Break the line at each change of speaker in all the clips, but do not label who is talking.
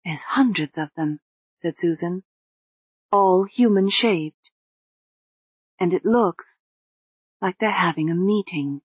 There's hundreds of them, said Susan, all human-shaped. And it looks like they're having a meeting.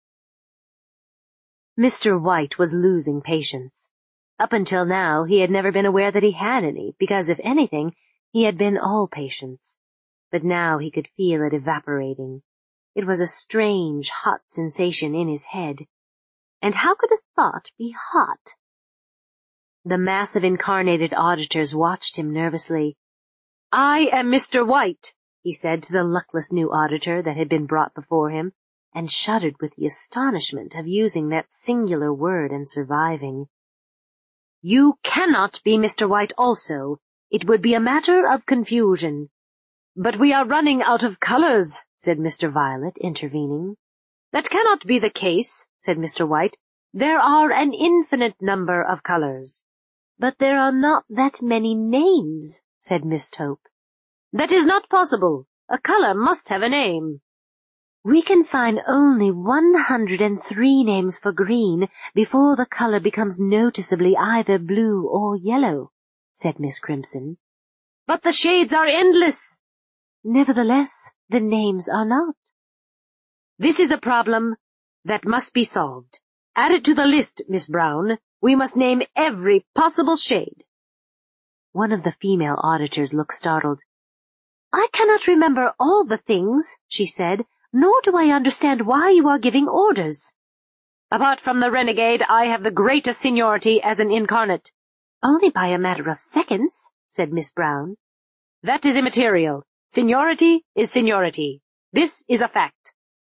Mr. White was losing patience. Up until now, he had never been aware that he had any, because, if anything, he had been all patience. But now he could feel it evaporating. It was a strange, hot sensation in his head. And how could a thought be hot? The mass of incarnated auditors watched him nervously. "I am Mr. White," he said to the luckless new auditor that had been brought before him, and shuddered with the astonishment of using that singular word and surviving. "You cannot be Mr. White also. It would be a matter of confusion." "But we are running out of colors," said Mr. Violet, intervening. "That cannot be the case," said Mr. White. "There are an infinite number of colors." "But there are not that many names," said Miss Taupe.
"That is not possible. A color must have a name."
"We can find only 103 names for green before the color becomes noticeably either blue or yellow," said Miss Crimson.
"But the shades are endless."
"Nevertheless, the names are not."
"This is a problem that must be solved. Add it to the list, Miss Brown. We must name every possible shade."
One of the female auditors looked startled. "I cannot remember all the things," she said, "nor do I understand why you are giving orders."
"Apart from the renegade, I have the greatest seniority as an incarnate."
"Only by a matter of seconds," said Miss Brown.
"That is immaterial. Seniority is seniority. This is a fact."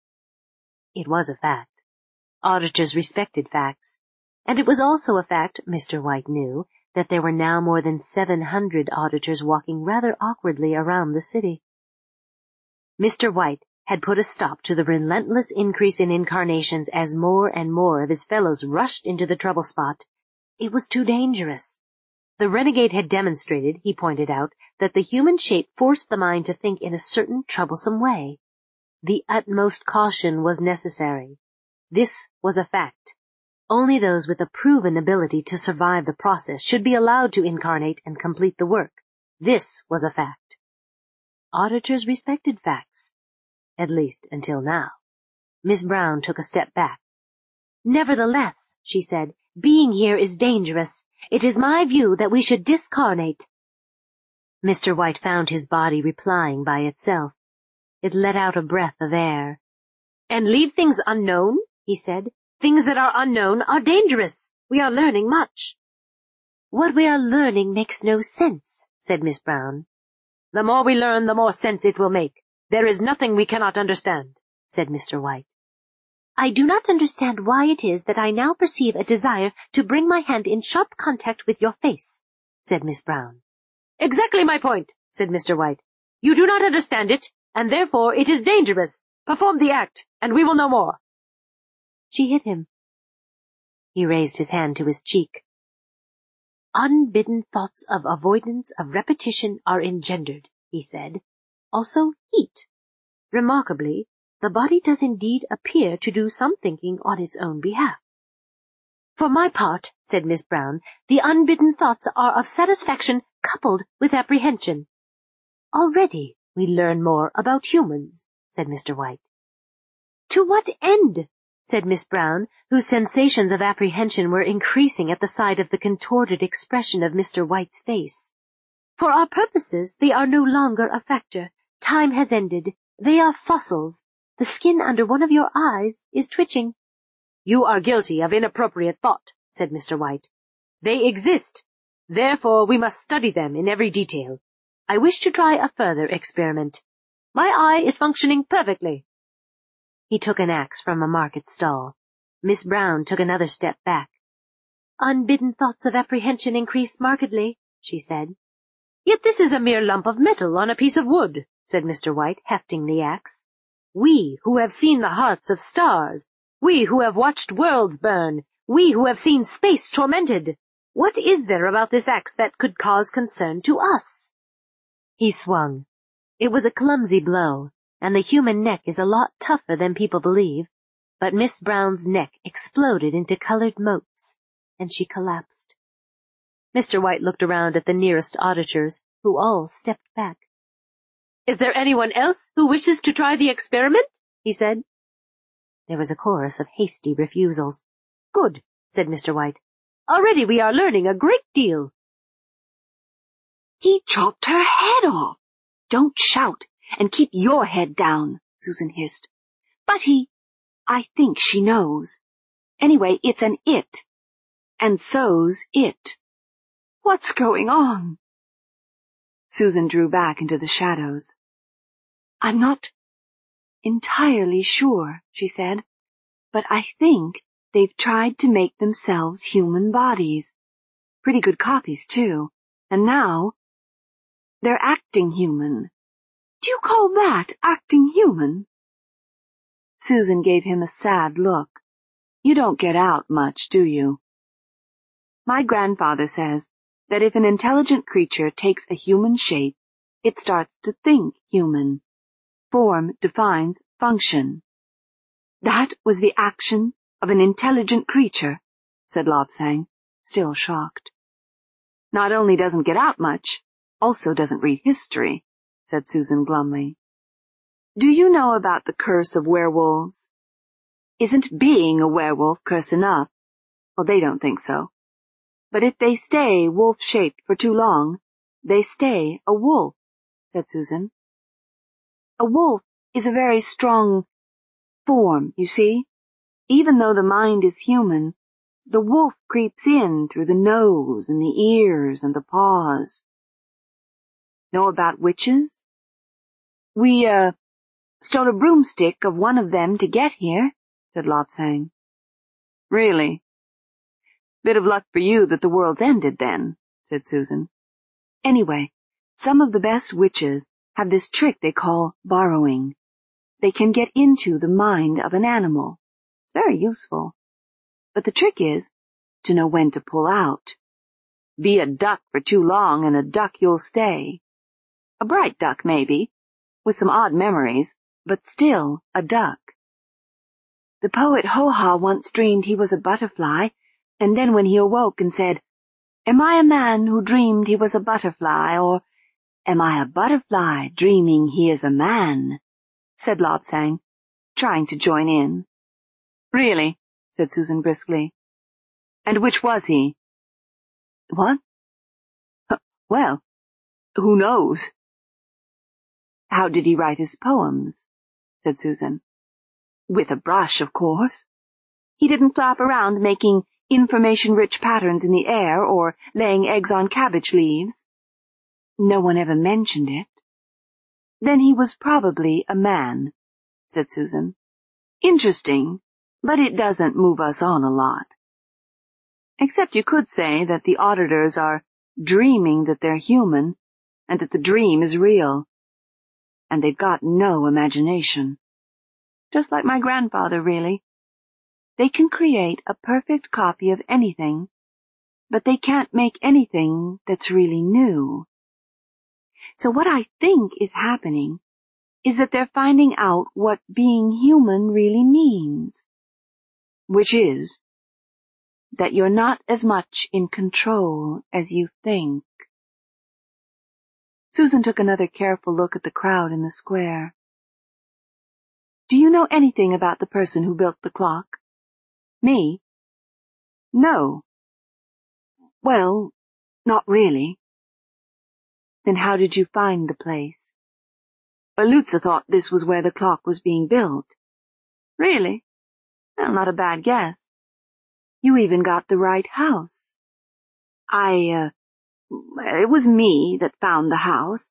It was a fact. Auditors respected facts. And it was also a fact, Mr. White knew, that there were now more than 700 auditors walking rather awkwardly around the city. Mr. White had put a stop to the relentless increase in incarnations as more and more of his fellows rushed into the trouble spot. It was too dangerous. The renegade had demonstrated, he pointed out, that the human shape forced the mind to think in a certain troublesome way. The utmost caution was necessary. This was a fact. Only those with a proven ability to survive the process should be allowed to incarnate and complete the work. This was a fact. Auditors respected facts. At least until now. Miss Brown took a step back. "Nevertheless," she said, "being here is dangerous. It is my view that we should discarnate." Mr. White found his body replying by itself. It let out a breath of air.
"And leave things unknown," he said. "Things that are unknown are dangerous. We are learning much."
"What we are learning makes no sense," said Miss Brown.
"The more we learn, the more sense it will make. There is nothing we cannot understand," said Mr. White.
"I do not understand why it is that I now perceive a desire to bring my hand in sharp contact with your face," said Miss Brown.
"Exactly my point," said Mr. White. "You do not understand it, and therefore it is dangerous. Perform the act, and we will know more."
She hit him. He raised his hand to his cheek. "Unbidden thoughts of avoidance of repetition are engendered," he said. "Also heat. Remarkably, the body does indeed appear to do some thinking on its own behalf." "For my part," said Miss Brown, "the unbidden thoughts are of satisfaction coupled with apprehension." "Already we learn more about humans," said Mr. White. "To what end?" said Miss Brown, whose sensations of apprehension were increasing at the sight of the contorted expression of Mr. White's face. "For our purposes they are no longer a factor. Time has ended. They are fossils. The skin under one of your eyes is twitching."
"You are guilty of inappropriate thought," said Mr. White. "They exist. Therefore we must study them in every detail. I wish to try a further experiment. My eye is functioning perfectly."
He took an axe from a market stall. Miss Brown took another step back. "Unbidden thoughts of apprehension increase markedly," she said.
"Yet this is a mere lump of metal on a piece of wood," said Mr. White, hefting the axe. "We who have seen the hearts of stars, we who have watched worlds burn, we who have seen space tormented, what is there about this axe that could cause concern to us?"
He swung. It was a clumsy blow, and the human neck is a lot tougher than people believe, but Miss Brown's neck exploded into colored motes, and she collapsed. Mr. White looked around at the nearest auditors, who all stepped back.
"Is there anyone else who wishes to try the experiment?" he said.
There was a chorus of hasty refusals.
"Good," said Mr. White. "Already we are learning a great deal."
"He chopped her head off." "Don't shout, and keep your head down," Susan hissed. "But I think she knows. Anyway, it's an it. And so's it. What's going on?" Susan drew back into the shadows. "I'm not entirely sure," she said, "but I think they've tried to make themselves human bodies. Pretty good copies, too. And now they're acting human. Do you call that acting human?" Susan gave him a sad look. "You don't get out much, do you? My grandfather says that if an intelligent creature takes a human shape, it starts to think human. Form defines function." "That was the action of an intelligent creature," said Lobsang, still shocked. "Not only doesn't get out much, also doesn't read history," said Susan glumly. "Do you know about the curse of werewolves? Isn't being a werewolf curse enough? Well, they don't think so. But if they stay wolf-shaped for too long, they stay a wolf," said Susan. "A wolf is a very strong form, you see. Even though the mind is human, the wolf creeps in through the nose and the ears and the paws." "Know about witches?" We stole a broomstick of one of them to get here," said Lobsang. "Really? Bit of luck for you that the world's ended then," said Susan. "Anyway, some of the best witches have this trick they call borrowing. They can get into the mind of an animal. Very useful. But the trick is to know when to pull out. Be a duck for too long, and a duck you'll stay. A bright duck, maybe, with some odd memories, but still a duck. The poet Ho-Ha once dreamed he was a butterfly, and then when he awoke and said, 'Am I a man who dreamed he was a butterfly, or am I a butterfly dreaming he is a man?'" said Lobsang, trying to join in. "Really?" said Susan briskly. "And which was he?" "What?" "Well, who knows?" "How did he write his poems?" said Susan. "With a brush, of course. He didn't flap around making information-rich patterns in the air or laying eggs on cabbage leaves. No one ever mentioned it." "Then he was probably a man," said Susan. "Interesting, but it doesn't move us on a lot. Except you could say that the auditors are dreaming that they're human and that the dream is real. And they've got no imagination. Just like my grandfather, really. They can create a perfect copy of anything, but they can't make anything that's really new. So what I think is happening is that they're finding out what being human really means, which is that you're not as much in control as you think." Susan took another careful look at the crowd in the square. "Do you know anything about the person who built the clock?" "Me? No." "Well, not really." "Then how did you find the place?" "Lutza thought this was where the clock was being built." "Really? Well, not a bad guess. You even got the right house." It was me that found the house.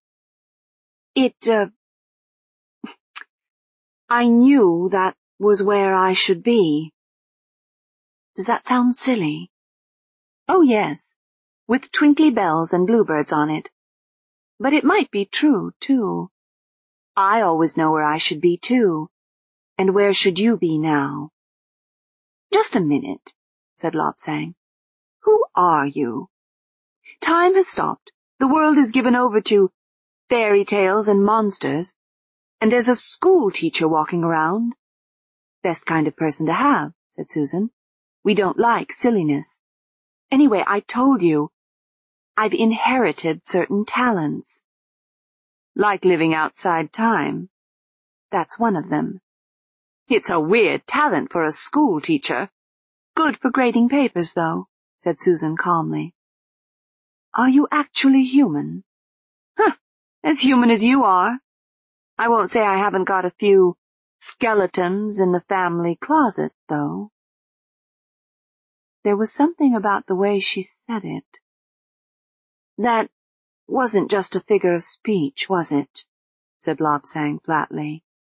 I knew that was where I should be." "Does that sound silly?" "Oh, yes, with twinkly bells and bluebirds on it. But it might be true, too. I always know where I should be, too. And where should you be now?" "Just a minute," said Lobsang. "Who are you? Time has stopped. The world is given over to fairy tales and monsters, and there's a school teacher walking around." "Best kind of person to have," said Susan. "We don't like silliness. Anyway, I told you, I've inherited certain talents. Like living outside time. That's one of them. It's a weird talent for a school teacher. Good for grading papers, though, said Susan calmly. Are you actually human? As human as you are. I won't say I haven't got a few skeletons in the family closet, though. There was something about the way she said it. That wasn't just a figure of speech, was it? Said Lobsang flatly.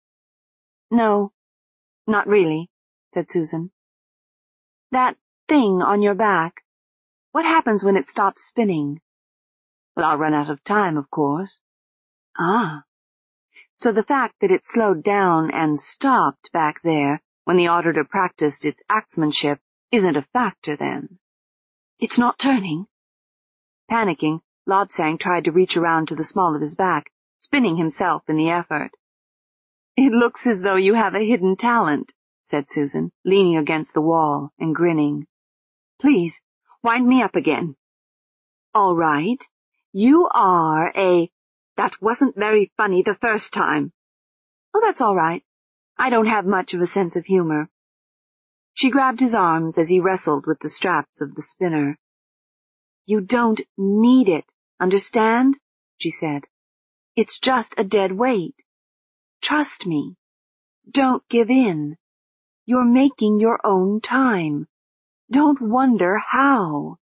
No, not really, said Susan. That thing on your back, what happens when it stops spinning? Well, I'll run out of time, of course. Ah. So the fact that it slowed down and stopped back there when the auditor practiced its axemanship isn't a factor, then. It's not turning. Panicking, Lobsang tried to reach around to the small of his back, spinning himself in the effort. It looks as though you have a hidden talent, said Susan, leaning against the wall and grinning. Please, wind me up again. All right. You are That wasn't very funny the first time. Oh, that's all right. I don't have much of a sense of humor. She grabbed his arms as he wrestled with the straps of the spinner. You don't need it, understand? She said. It's just a dead weight. Trust me. Don't give in. You're making your own time. Don't wonder how.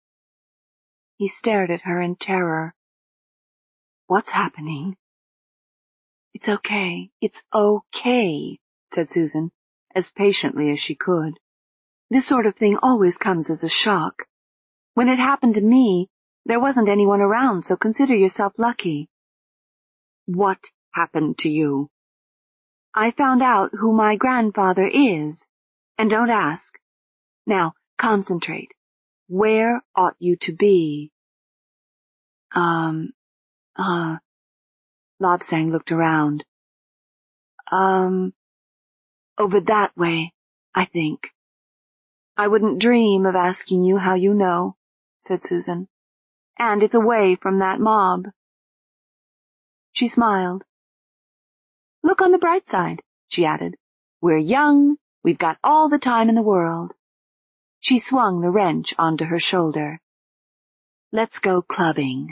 He stared at her in terror. What's happening? It's okay, said Susan, as patiently as she could. This sort of thing always comes as a shock. When it happened to me, there wasn't anyone around, so consider yourself lucky. What happened to you? I found out who my grandfather is. And don't ask. Now, concentrate. Where ought you to be? Lobsang looked around. Over that way, I think. I wouldn't dream of asking you how you know, said Susan. And it's away from that mob. She smiled. Look on the bright side, she added. We're young, we've got all the time in the world. She swung the wrench onto her shoulder. Let's go clubbing.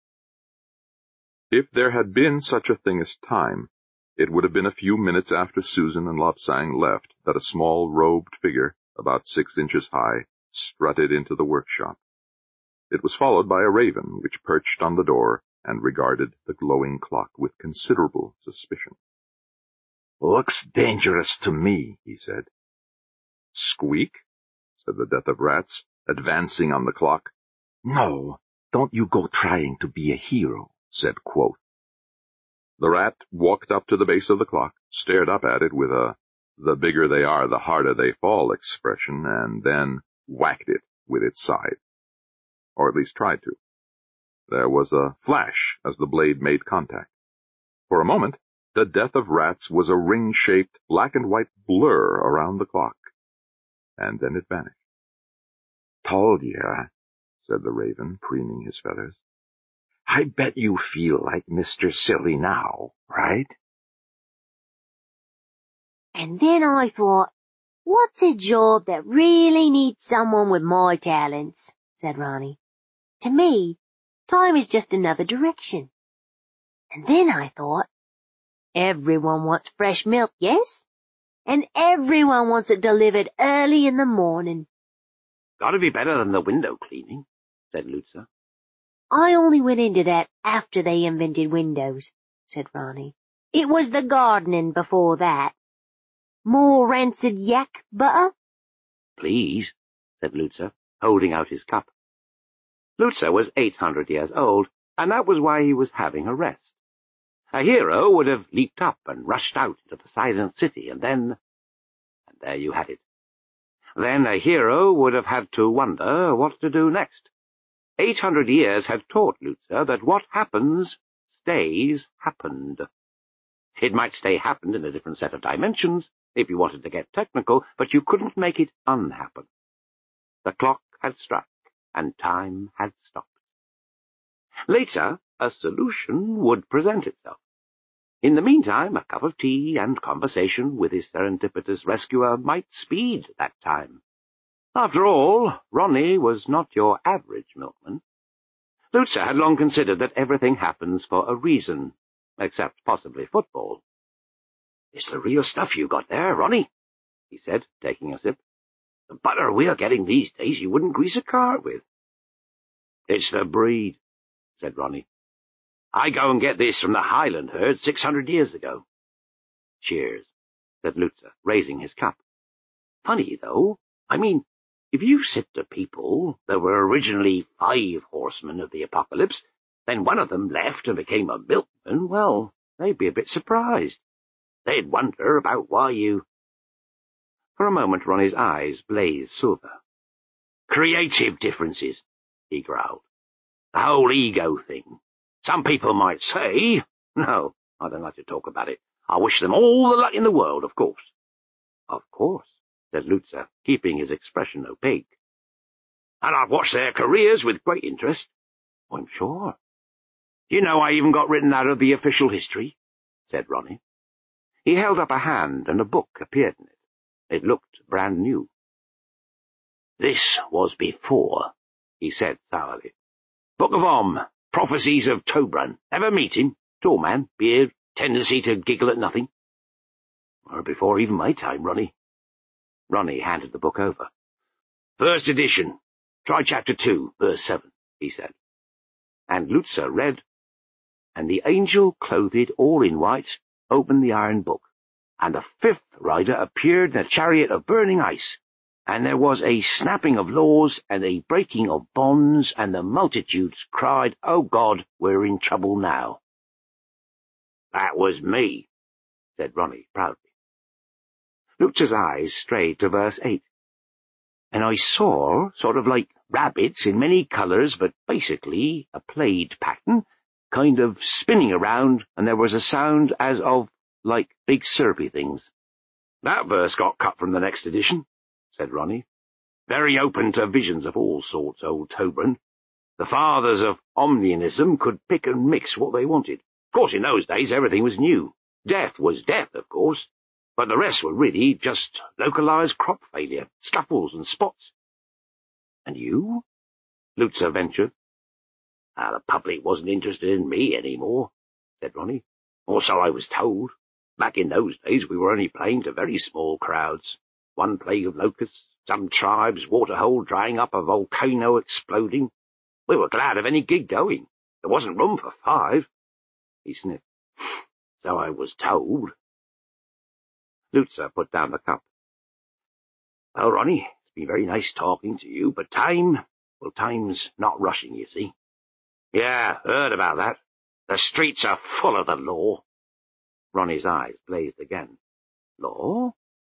If there had been such a thing as time, it would have been a few minutes after Susan and Lobsang left that a small robed figure, about 6 inches high, strutted into the workshop. It was followed by a raven, which perched on the door and regarded the glowing clock with considerable suspicion.
Looks dangerous to me, he said.
Squeak, said the Death of Rats, advancing on the clock.
No, don't you go trying to be a hero, said Quoth.
The rat walked up to the base of the clock, stared up at it with a "the bigger they are, the harder they fall" expression, and then whacked it with its side. Or at least tried to. There was a flash as the blade made contact. For a moment, the Death of Rats was a ring-shaped black-and-white blur around the clock. And then it vanished.
Told ya, said the raven, preening his feathers. I bet you feel like Mr. Silly now, right?
And then I thought, what's a job that really needs someone with my talents, said Ronnie. To me, time is just another direction. And then I thought, everyone wants fresh milk, yes? And everyone wants it delivered early in the morning.
Gotta be better than the window cleaning, said Luther.
I only went into that after they invented windows, said Ronnie. It was the gardening before that. More rancid yak butter?
Please, said Luther, holding out his cup. Luther was 800 years old, and that was why he was having a rest. A hero would have leaped up and rushed out into the silent city, and there you had it. Then a hero would have had to wonder what to do next. 800 years had taught Luther that what happens stays happened. It might stay happened in a different set of dimensions, if you wanted to get technical, but you couldn't make it unhappen. The clock had struck, and time had stopped. Later, a solution would present itself. In the meantime, a cup of tea and conversation with his serendipitous rescuer might speed that time. After all, Ronnie was not your average milkman. Lutzer had long considered that everything happens for a reason, except possibly football. "It's the real stuff you got there, Ronnie," he said, taking a sip. "The butter we're getting these days you wouldn't grease a cart with." "It's the breed," said Ronnie. "I go and get this from the Highland herd 600 years ago." "Cheers," said Lutzer, raising his cup. "Funny, though. I mean, if you said to people there were originally 5 horsemen of the apocalypse, then one of them left and became a milkman, well, they'd be a bit surprised. They'd wonder about why you—" For a moment Ronnie's eyes blazed silver. "Creative differences," he growled. "The whole ego thing. Some people might say— No, I don't like to talk about it. I wish them all the luck in the world, of course." "Of course," said Lutzer, keeping his expression opaque. "And I've watched their careers with great interest." "I'm sure." "Do you know I even got written out of the official history?" said Ronnie. He held up a hand, and a book appeared in it. It looked brand new. "This was before," he said sourly. "Book of Om, Prophecies of Tobrun. Ever meet him? Tall man, beard, tendency to giggle at nothing." "Or before even my time, Ronnie." Ronnie handed the book over. "First edition. Try chapter 2, verse 7, he said. And Lutzer read, "And the angel, clothed all in white, opened the iron book, and the 5th rider appeared in a chariot of burning ice, and there was a snapping of laws and a breaking of bonds, and the multitudes cried, 'Oh God, we're in trouble now.'" "That was me," said Ronnie proudly. Lutzer's eyes strayed to verse 8. "And I saw sort of like rabbits in many colours, but basically a plaid pattern, kind of spinning around, and there was a sound as of, like, big syrupy things." "That verse got cut from the next edition," said Ronnie. "Very open to visions of all sorts, old Tobrun. The fathers of Omnianism could pick and mix what they wanted. Of course, in those days, everything was new. Death was death, of course, but the rest were really just localized crop failure, scuffles and spots." "And you?" Lutzer ventured. "The public wasn't interested in me anymore," said Ronnie. "Or so I was told. Back in those days we were only playing to very small crowds. One plague of locusts, some tribes, waterhole drying up, a volcano exploding. We were glad of any gig going. There wasn't room for 5. He sniffed. "So I was told." Lutzer put down the cup. "Well, Ronnie, it's been very nice talking to you, but time's not rushing, you see." "Yeah, heard about that. The streets are full of the law." Ronnie's eyes blazed again. "Law?"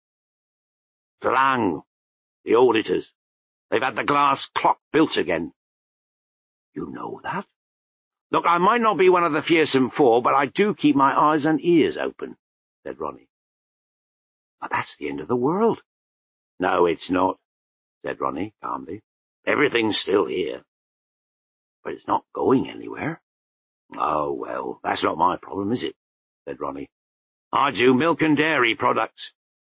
"Dlang. The auditors. They've had the glass clock built again." "You know that?" "Look, I might not be one of the fearsome 4, but I do keep my eyes and ears open," said Ronnie. "But that's the end of the world." "No, it's not," said Ronnie calmly. "Everything's still here." "But it's not going anywhere." "Oh, well, that's not my problem, is it?" said Ronnie. "I do milk and dairy products."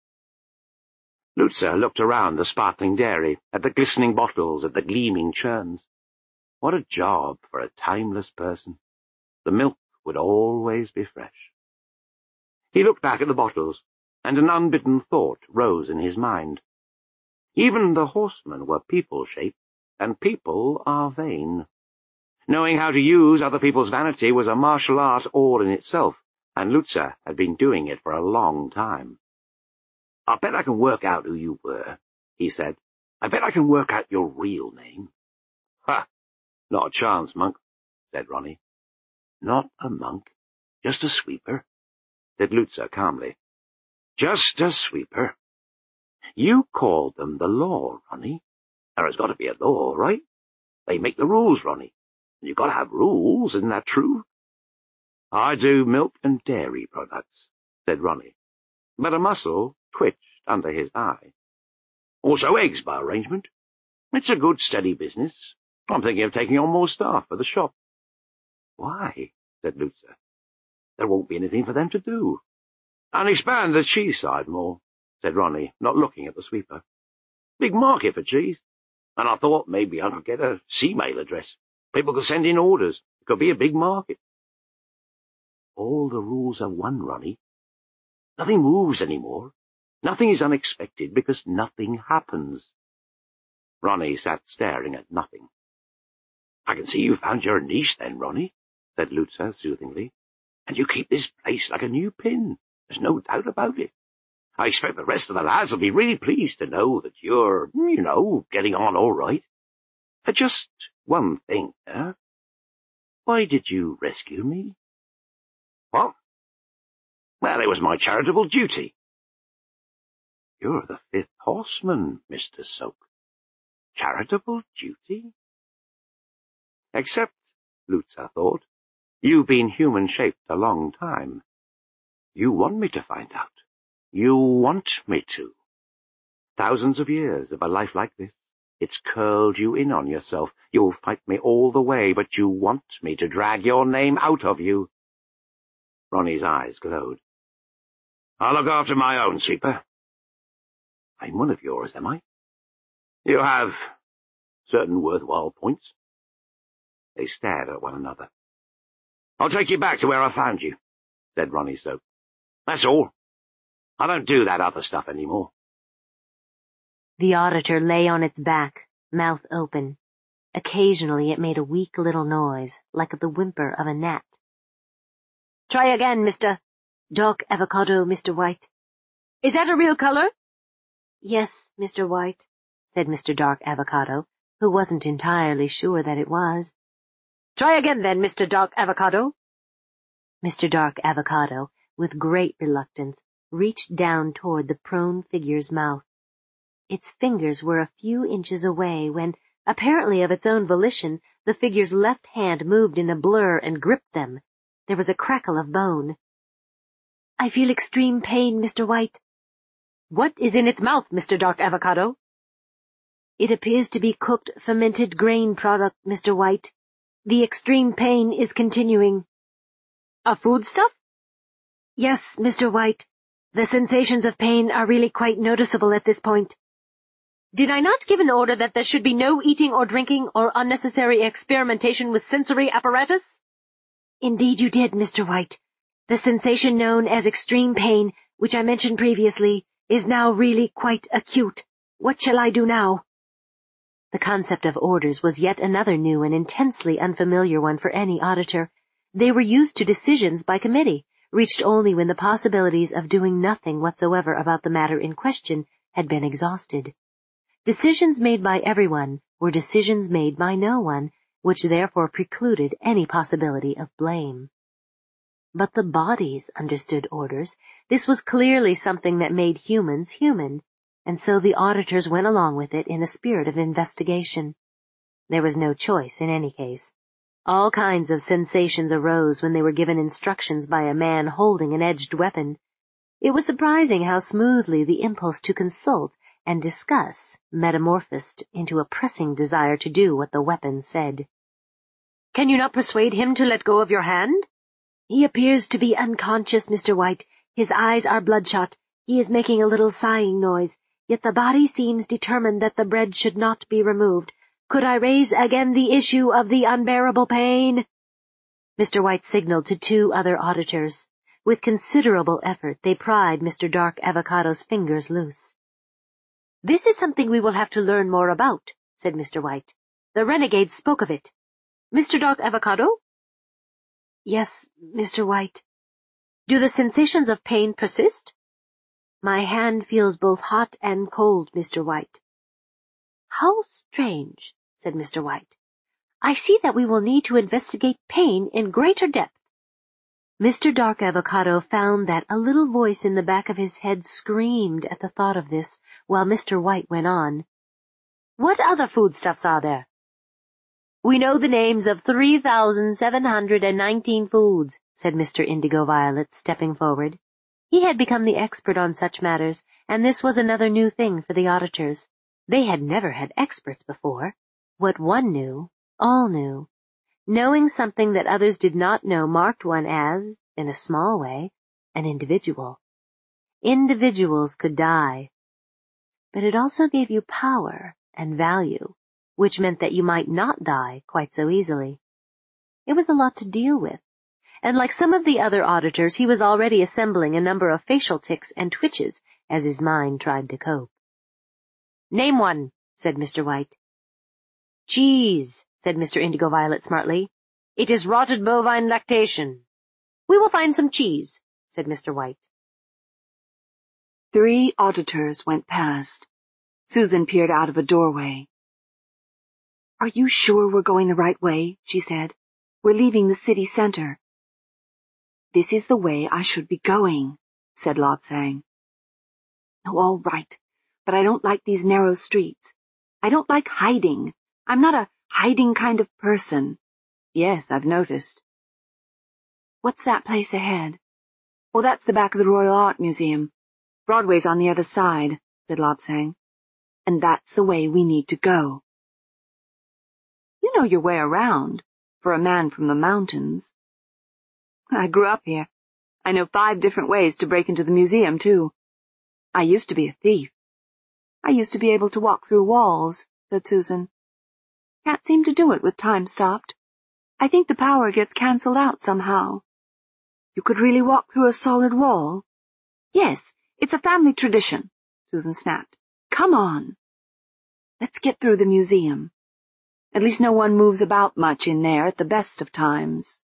Lutzer looked around the sparkling dairy, at the glistening bottles, at the gleaming churns. What a job for a timeless person. The milk would always be fresh. He looked back at the bottles, and an unbidden thought rose in his mind. Even the horsemen were people-shaped, and people are vain. Knowing how to use other people's vanity was a martial art all in itself, and Lutzer had been doing it for a long time. "I bet I can work out who you were," he said. "I bet I can work out your real name." "Ha! Not a chance, monk," said Ronnie. "Not a monk, just a sweeper," said Lutzer calmly. "Just a sweeper. You called them the law, Ronnie. There has got to be a law, right? They make the rules, Ronnie. And you've got to have rules, isn't that true?" "I do milk and dairy products," said Ronnie, but a muscle twitched under his eye. "Also eggs, by arrangement. It's a good, steady business. I'm thinking of taking on more staff for the shop." Why? Said Luther. There won't be anything for them to do. And expand the cheese side more, said Ronnie, not looking at the sweeper. Big market for cheese. And I thought maybe I could get a C-mail address. People could send in orders. It could be a big market. All the rules are one, Ronnie. Nothing moves anymore. Nothing is unexpected because nothing happens. Ronnie sat staring at nothing. I can see you found your niche then, Ronnie, said Luther soothingly. And you keep this place like a new pin. There's no doubt about it. I expect the rest of the lads will be really pleased to know that you're, getting on all right. Just one thing, Why did you rescue me? What? Well, it was my charitable duty. You're the fifth horseman, Mr. Soap. Charitable duty? Except, Luther thought, you've been human-shaped a long time. You want me to find out. You want me to. Thousands of years of a life like this. It's curled you in on yourself. You'll fight me all the way, but you want me to drag your name out of you. Ronnie's eyes glowed. I'll look after my own, sweeper. I'm one of yours, am I? You have certain worthwhile points. They stared at one another. I'll take you back to where I found you, said Ronnie Soap. That's all. I don't do that other stuff anymore.
The auditor lay on its back, mouth open. Occasionally it made a weak little noise, like the whimper of a gnat.
Try again, Mr.
Dark Avocado, Mr. White.
Is that a real color?
Yes, Mr. White, said Mr. Dark Avocado, who wasn't entirely sure that it was.
Try again then, Mr. Dark Avocado.
Mr. Dark Avocado, with great reluctance, reached down toward the prone figure's mouth. Its fingers were a few inches away when, apparently of its own volition, the figure's left hand moved in a blur and gripped them. There was a crackle of bone. I feel extreme pain, Mr. White.
What is in its mouth, Mr. Dark Avocado?
It appears to be cooked fermented grain product, Mr. White. The extreme pain is continuing.
A foodstuff?
Yes, Mr. White. The sensations of pain are really quite noticeable at this point.
Did I not give an order that there should be no eating or drinking or unnecessary experimentation with sensory apparatus?
Indeed you did, Mr. White. The sensation known as extreme pain, which I mentioned previously, is now really quite acute. What shall I do now? The concept of orders was yet another new and intensely unfamiliar one for any auditor. They were used to decisions by committee, reached only when the possibilities of doing nothing whatsoever about the matter in question had been exhausted. Decisions made by everyone were decisions made by no one, which therefore precluded any possibility of blame. But the bodies understood orders. This was clearly something that made humans human, and so the auditors went along with it in a spirit of investigation. There was no choice in any case. All kinds of sensations arose when they were given instructions by a man holding an edged weapon. It was surprising how smoothly the impulse to consult and discuss metamorphosed into a pressing desire to do what the weapon said.
Can you not persuade him to let go of your hand?
He appears to be unconscious, Mr. White. His eyes are bloodshot. He is making a little sighing noise, yet the body seems determined that the bread should not be removed. Could I raise again the issue of the unbearable pain? Mr. White signaled to two other auditors. With considerable effort they pried Mr. Dark Avocado's fingers loose.
This is something we will have to learn more about, said Mr. White. The renegades spoke of it. Mr. Dark Avocado?
Yes, Mr. White.
Do the sensations of pain persist?
My hand feels both hot and cold, Mr. White.
How strange, said Mr. White.
I see that we will need to investigate pain in greater depth. Mr. Dark Avocado found that a little voice in the back of his head screamed at the thought of this, while Mr. White went on.
What other foodstuffs are there?
We know the names of 3,719 foods, said Mr. Indigo Violet, stepping forward. He had become the expert on such matters, and this was another new thing for the auditors. They had never had experts before. What one knew, all knew. Knowing something that others did not know marked one as, in a small way, an individual. Individuals could die. But it also gave you power and value, which meant that you might not die quite so easily. It was a lot to deal with, and like some of the other auditors, he was already assembling a number of facial tics and twitches as his mind tried to cope. "Name one," said Mr. White. "Cheese," said Mr. Indigo Violet smartly. "It is rotted bovine lactation." "We will find some cheese," said Mr. White.
3 auditors went past. Susan peered out of a doorway. "Are you sure we're going the right way?" she said. "We're leaving the city center." "This is the way I should be going," said Lobsang. "Oh, all right, but I don't like these narrow streets. I don't like hiding. I'm not a hiding kind of person." "Yes, I've noticed." "What's that place ahead?" "Oh, that's the back of the Royal Art Museum. Broadway's on the other side," said Lobsang. "And that's the way we need to go." "You know your way around, for a man from the mountains." "I grew up here. I know 5 different ways to break into the museum, too. I used to be a thief." "I used to be able to walk through walls," said Susan. "Can't seem to do it with time stopped. I think the power gets cancelled out somehow." "You could really walk through a solid wall?" "Yes, it's a family tradition," Susan snapped. "Come on. Let's get through the museum. At least no one moves about much in there at the best of times."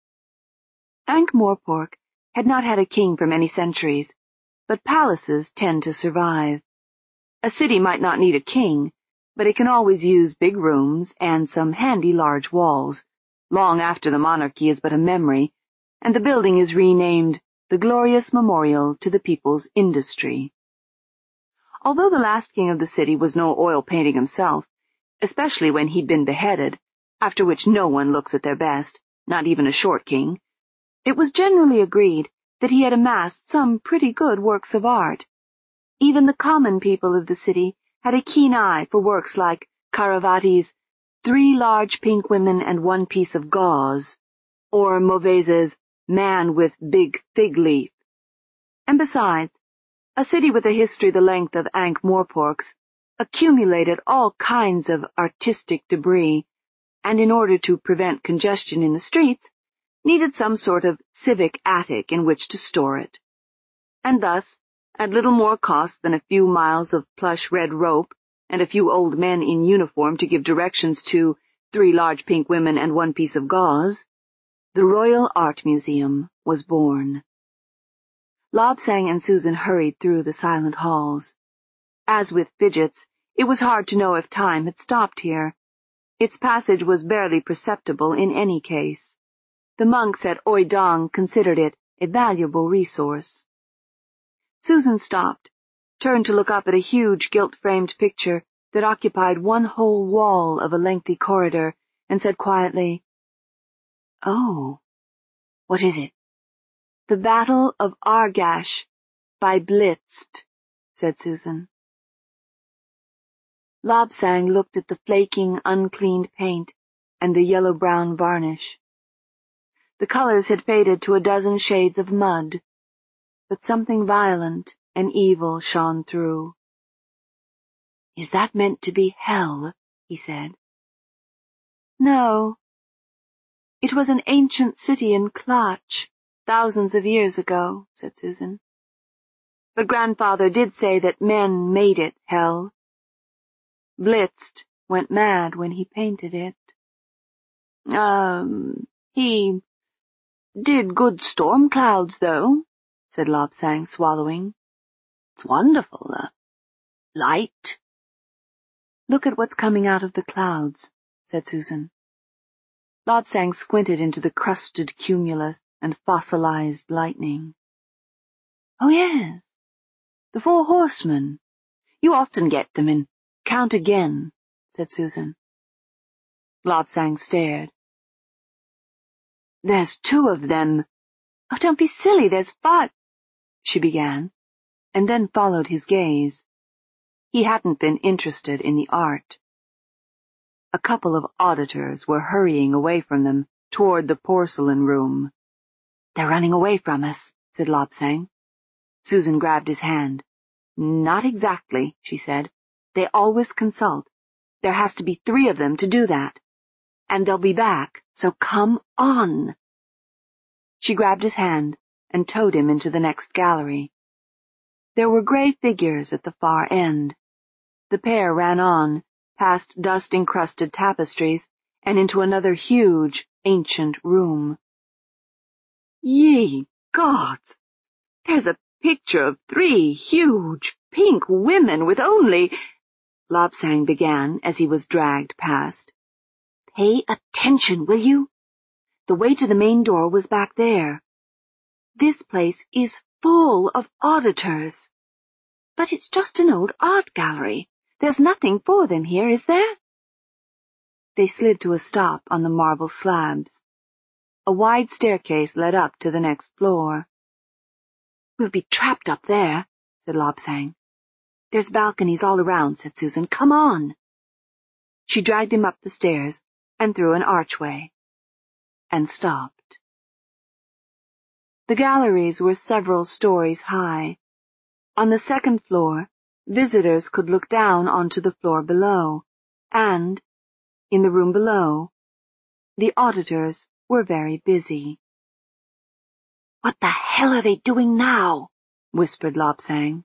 Ankh-Morpork had not had a king for many centuries, but palaces tend to survive. A city might not need a king, but it can always use big rooms and some handy large walls, long after the monarchy is but a memory, and the building is renamed the Glorious Memorial to the People's Industry. Although the last king of the city was no oil painting himself, especially when he'd been beheaded, after which no one looks at their best, not even a short king, it was generally agreed that he had amassed some pretty good works of art. Even the common people of the city had a keen eye for works like Caravati's 3 large pink women and 1 piece of gauze, or Mauvais's Man with Big Fig Leaf. And besides, a city with a history the length of Ankh-Morpork's accumulated all kinds of artistic debris, and in order to prevent congestion in the streets, needed some sort of civic attic in which to store it. And thus, at little more cost than a few miles of plush red rope and a few old men in uniform to give directions to 3 large pink women and 1 piece of gauze, the Royal Art Museum was born. Lobsang and Susan hurried through the silent halls. As with Fidget's, it was hard to know if time had stopped here. Its passage was barely perceptible in any case. The monks at Oidong considered it a valuable resource. Susan stopped, turned to look up at a huge gilt-framed picture that occupied 1 whole wall of a lengthy corridor, and said quietly, "Oh, what is it?" "The Battle of Argash by Blitzed," said Susan. Lobsang looked at the flaking, uncleaned paint and the yellow-brown varnish. The colors had faded to a dozen shades of mud, but something violent and evil shone through. "Is that meant to be hell?" he said. "No. It was an ancient city in Klatch, thousands of years ago," said Susan. "But Grandfather did say that men made it hell. Blitzed went mad when he painted it. He did good storm clouds, though," said Lobsang, swallowing. "It's wonderful, light." "Look at what's coming out of the clouds," said Susan. Lobsang squinted into the crusted cumulus and fossilized lightning. "Oh, yes, the 4 horsemen. You often get them in Count Again," said Susan. Lobsang stared. "There's 2 of them." "Oh, don't be silly, there's 5, she began, and then followed his gaze. He hadn't been interested in the art. A couple of auditors were hurrying away from them toward the porcelain room. "They're running away from us," said Lobsang. Susan grabbed his hand. "Not exactly," she said. "They always consult. There has to be 3 of them to do that. And they'll be back, so come on." She grabbed his hand and towed him into the next gallery. There were gray figures at the far end. The pair ran on, past dust-encrusted tapestries, and into another huge, ancient room. "Ye gods! There's a picture of 3 huge, pink women with only—" Lobsang began as he was dragged past. "Pay attention, will you? The way to the main door was back there. This place is full of auditors. But it's just an old art gallery. There's nothing for them here, is there?" They slid to a stop on the marble slabs. A wide staircase led up to the next floor. "We'll be trapped up there," said Lobsang. "There's balconies all around," said Susan. "Come on." She dragged him up the stairs and through an archway, and stopped. The galleries were several stories high. On the second floor, visitors could look down onto the floor below, and, in the room below, the auditors were very busy. "What the hell are they doing now?" whispered Lobsang.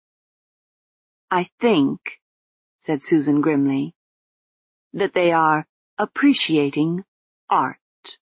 "I think," said Susan grimly, "that they are appreciating art."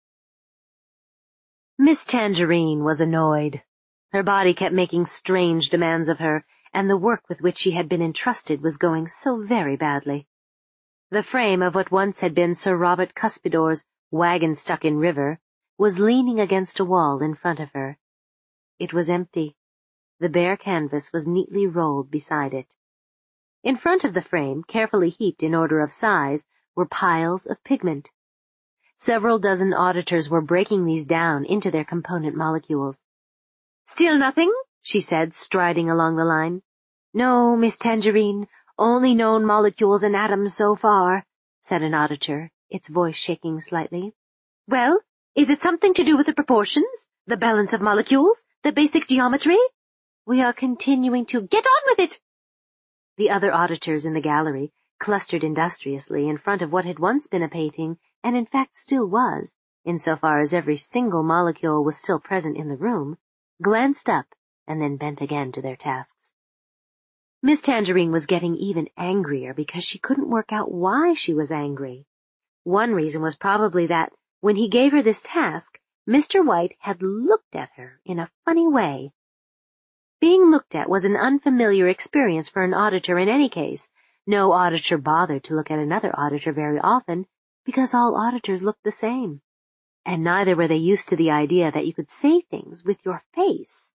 Miss Tangerine was annoyed. Her body kept making strange demands of her, and the work with which she had been entrusted was going so very badly. The frame of what once had been Sir Robert Cuspidor's wagon-stuck-in river was leaning against a wall in front of her. It was empty. The bare canvas was neatly rolled beside it. In front of the frame, carefully heaped in order of size, were piles of pigment. Several dozen auditors were breaking these down into their component molecules. "Still nothing?" she said, striding along the line. "No, Miss Tangerine, only known molecules and atoms so far," said an auditor, its voice shaking slightly. "Well, is it something to do with the proportions, the balance of molecules, the basic geometry?" "We are continuing to get on with it." The other auditors in the gallery, clustered industriously in front of what had once been a painting, and in fact still was, insofar as every single molecule was still present in the room, glanced up and then bent again to their tasks. Miss Tangerine was getting even angrier because she couldn't work out why she was angry. One reason was probably that, when he gave her this task, Mr. White had looked at her in a funny way. Being looked at was an unfamiliar experience for an auditor in any case. No auditor bothered to look at another auditor very often, because all auditors looked the same. And neither were they used to the idea that you could say things with your face,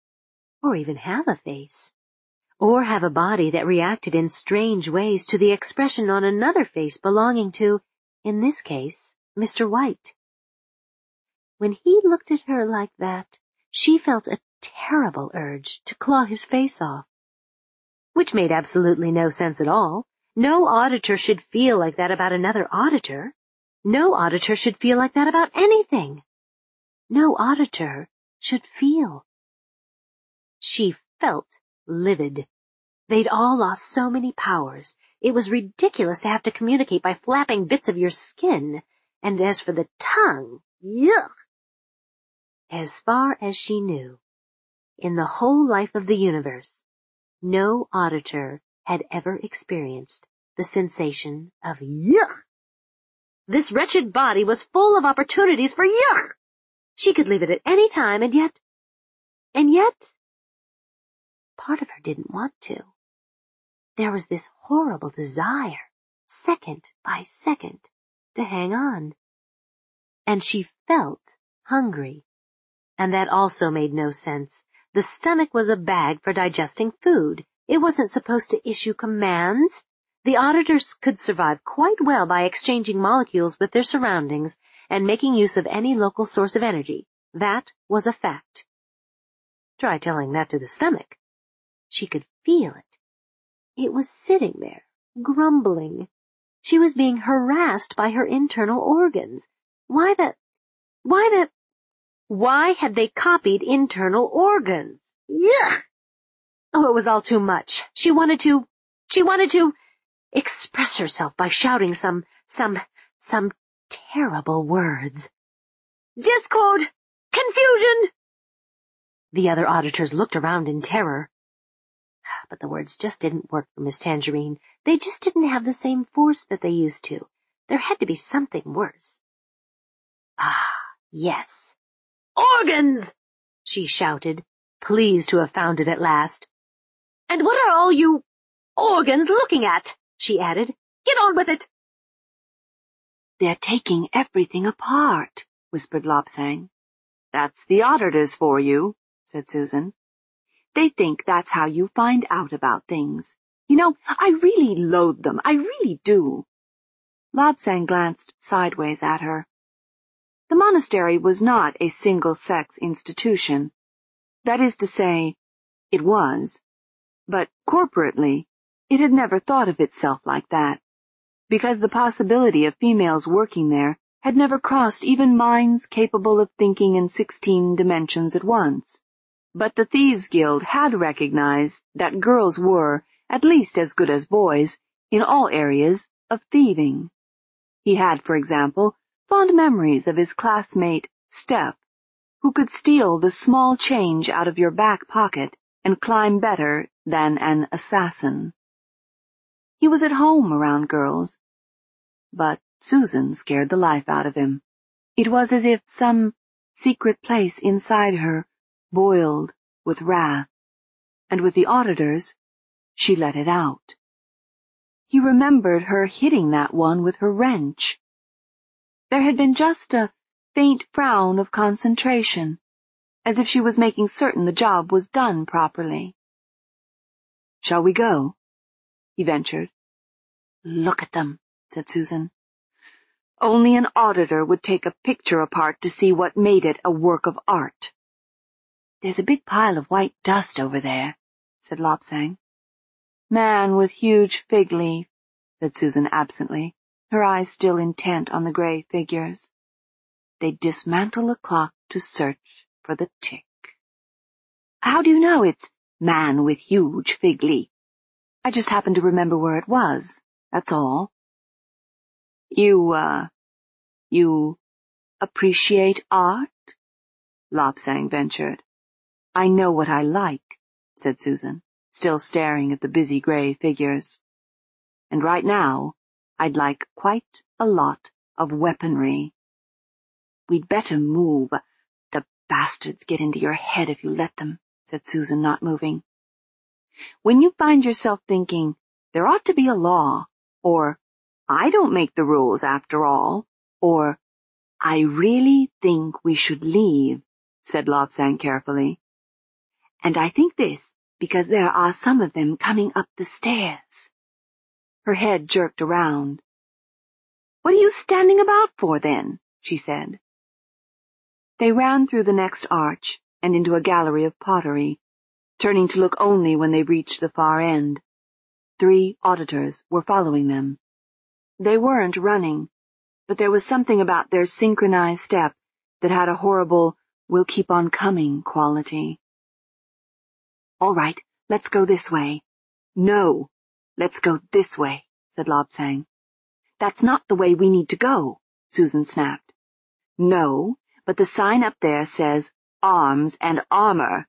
or even have a face, or have a body that reacted in strange ways to the expression on another face belonging to, in this case, Mr. White. When he looked at her like that, she felt a terrible urge to claw his face off, which made absolutely no sense at all. No auditor should feel like that about another auditor. No auditor should feel like that about anything. No auditor should feel. She felt livid. They'd all lost so many powers. It was ridiculous to have to communicate by flapping bits of your skin. And as for the tongue, yuck! As far as she knew, in the whole life of the universe, no auditor had ever experienced the sensation of yuck. This wretched body was full of opportunities for yuck. She could leave it at any time, and yet, part of her didn't want to. There was this horrible desire, second by second, to hang on. And she felt hungry. And that also made no sense. The stomach was a bag for digesting food. It wasn't supposed to issue commands. The auditors could survive quite well by exchanging molecules with their surroundings and making use of any local source of energy. That was a fact. Try telling that to the stomach. She could feel it. It was sitting there, grumbling. She was being harassed by her internal organs. Why had they copied internal organs? Yuck! Oh, it was all too much. She wanted to express herself by shouting some terrible words. Discord! Confusion! The other auditors looked around in terror. But the words just didn't work for Miss Tangerine. They just didn't have the same force that they used to. There had to be something worse. Ah, yes. Organs! She shouted, pleased to have found it at last. And what are all you organs looking at? She added. Get on with it!
They're taking everything apart, whispered Lobsang. That's the auditors for you, said Susan. They think that's how you find out about things. You know, I really loathe them. I really do. Lobsang glanced sideways at her. The monastery was not a single-sex institution. That is to say, it was. But corporately, it had never thought of itself like that, because the possibility of females working there had never crossed even minds capable of thinking in 16 dimensions at once. But the Thieves' Guild had recognized that girls were, at least as good as boys, in all areas of thieving. He had, for example, fond memories of his classmate, Steph, who could steal the small change out of your back pocket and climb better than an assassin. He was at home around girls, but Susan scared the life out of him. It was as if some secret place inside her boiled with wrath, and with the auditors, she let it out. He remembered her hitting that one with her wrench. There had been just a faint frown of concentration, as if she was making certain the job was done properly. Shall we go? He ventured. Look at them, said Susan. Only an auditor would take a picture apart to see what made it a work of art. There's a big pile of white dust over there, said Lobsang. Man with huge fig leaf, said Susan absently, her eyes still intent on the gray figures. They'd dismantle a clock to search for the tick. How do you know it's man with huge fig leaf? I just happen to remember where it was, that's all. You appreciate art? Lobsang ventured. I know what I like, said Susan, still staring at the busy gray figures. And right now, I'd like quite a lot of weaponry. We'd better move. The bastards get into your head if you let them, said Susan, not moving. When you find yourself thinking, there ought to be a law, or I don't make the rules after all, or I really think we should leave, said Lobsang carefully. And I think this because there are some of them coming up the stairs. Her head jerked around. What are you standing about for, then? She said. They ran through the next arch and into a gallery of pottery, turning to look only when they reached the far end. 3 auditors were following them. They weren't running, but there was something about their synchronized step that had a horrible, we'll keep on coming quality. All right, let's go this way. No, let's go this way, said Lobsang. That's not the way we need to go, Susan snapped. No, but the sign up there says arms and armor.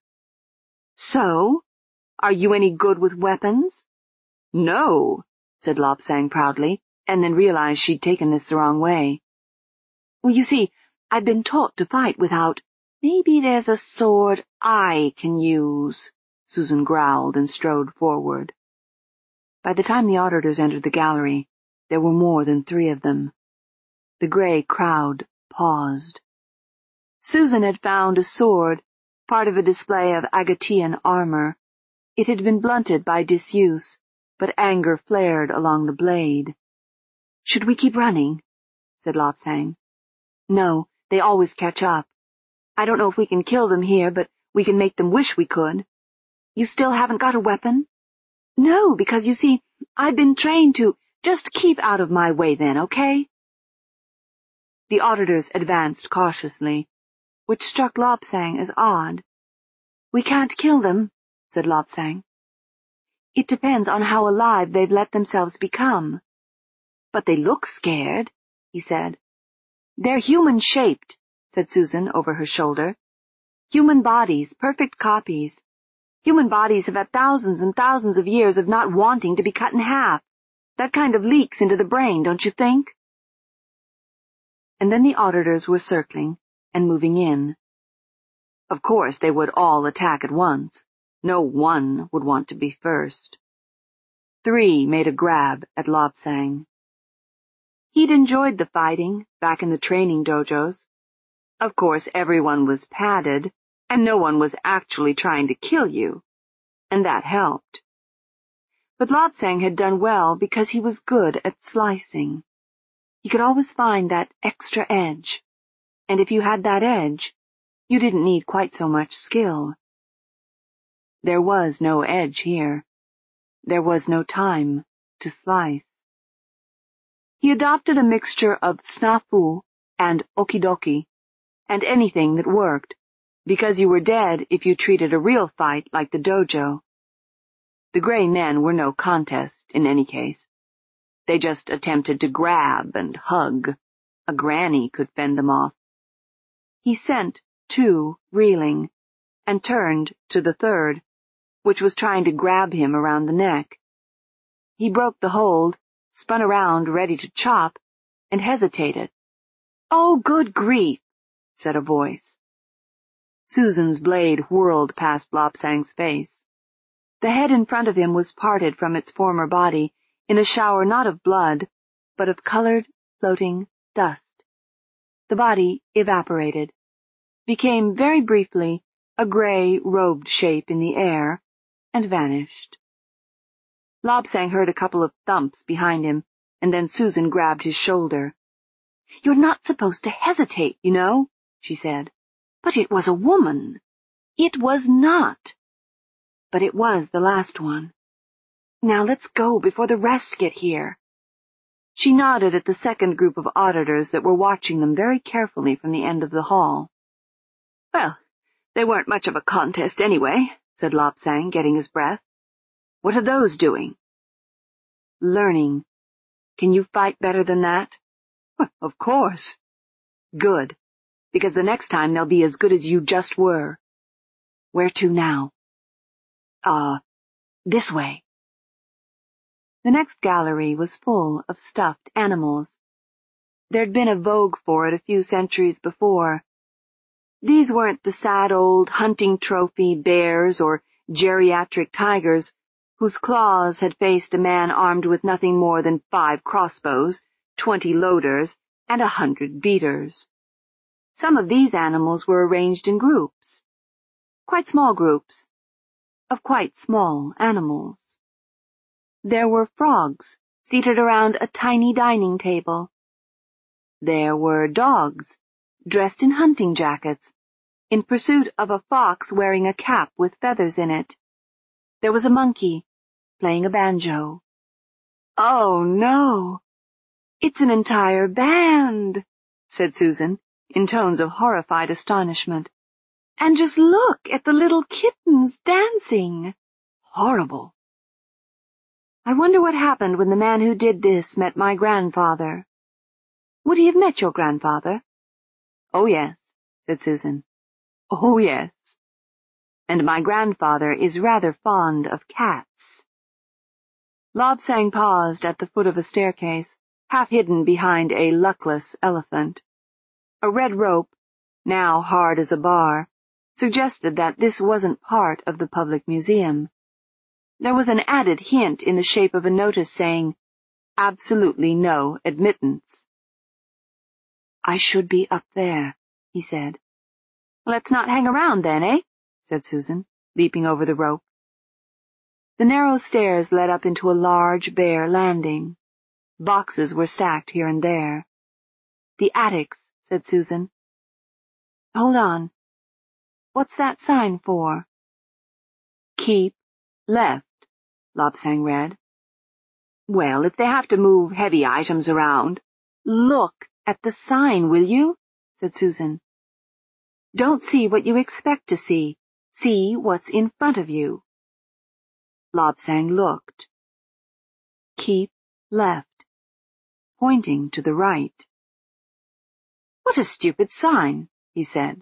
So, are you any good with weapons? No, said Lobsang proudly, and then realized she'd taken this the wrong way. Well, you see, I've been taught to fight without. Maybe there's a sword I can use, Susan growled and strode forward. By the time the auditors entered the gallery, there were more than 3 of them. The gray crowd paused. Susan had found a sword, part of a display of Agatean armor. It had been blunted by disuse, but anger flared along the blade. Should we keep running? Said Lobsang. No, they always catch up. I don't know if we can kill them here, but we can make them wish we could. You still haven't got a weapon? No, because you see, I've been trained to Just keep out of my way then, okay? The auditors advanced cautiously, which struck Lobsang as odd. We can't kill them, said Lobsang. It depends on how alive they've let themselves become. But they look scared, he said. They're human-shaped, said Susan over her shoulder. Human bodies, perfect copies. Human bodies have had thousands and thousands of years of not wanting to be cut in half. That kind of leaks into the brain, don't you think? And then the auditors were circling and moving in. Of course they would all attack at once. No one would want to be first. 3 made a grab at Lobsang. He'd enjoyed the fighting back in the training dojos. Of course everyone was padded, and no one was actually trying to kill you, and that helped. But Lobsang had done well because he was good at slicing. He could always find that extra edge, and if you had that edge, you didn't need quite so much skill. There was no edge here. There was no time to slice. He adopted a mixture of snafu and okidoki, and anything that worked, because you were dead if you treated a real fight like the dojo. The gray men were no contest in any case. They just attempted to grab and hug. A granny could fend them off. He sent 2 reeling, and turned to the 3rd, which was trying to grab him around the neck. He broke the hold, spun around ready to chop, and hesitated. "Oh, good grief," said a voice. Susan's blade whirled past Lobsang's face. The head in front of him was parted from its former body in a shower not of blood, but of colored, floating dust. The body evaporated, became very briefly a gray, robed shape in the air, and vanished. Lobsang heard a couple of thumps behind him, and then Susan grabbed his shoulder. "You're not supposed to hesitate, you know," she said. "But it was a woman." "It was not." "But it was the last one. Now let's go before the rest get here." She nodded at the second group of auditors that were watching them very carefully from the end of the hall. "Well, they weren't much of a contest anyway," said Lobsang, getting his breath. "What are those doing?" "Learning. Can you fight better than that?" "Of course." "Good, because the next time they'll be as good as you just were." "Where to now?" This way." The next gallery was full of stuffed animals. There'd been a vogue for it a few centuries before. These weren't the sad old hunting trophy bears or geriatric tigers whose claws had faced a man armed with nothing more than 5 crossbows, 20 loaders, and 100 beaters. Some of these animals were arranged in groups, quite small groups, of quite small animals. There were frogs seated around a tiny dining table. There were dogs dressed in hunting jackets, in pursuit of a fox wearing a cap with feathers in it. There was a monkey playing a banjo. "Oh, no! It's an entire band," said Susan, in tones of horrified astonishment. "And just look at the little kittens dancing. Horrible. I wonder what happened when the man who did this met my grandfather." "Would he have met your grandfather?" "Oh, yes," said Susan. "Oh, yes. And my grandfather is rather fond of cats." Lobsang paused at the foot of a staircase, half hidden behind a luckless elephant. A red rope, now hard as a bar, suggested that this wasn't part of the public museum. There was an added hint in the shape of a notice saying, "Absolutely no admittance." "I should be up there," he said. "Let's not hang around then, eh?" said Susan, leaping over the rope. The narrow stairs led up into a large, bare landing. Boxes were stacked here and there. "The attics," said Susan. "Hold on. What's that sign for?" "Keep left," Lobsang read. Well, if they have to move heavy items around. Look at the sign, will you? Said Susan. Don't see what you expect to see. See what's in front of you. Lobsang looked. Keep left, pointing to the right. What a stupid sign, he said.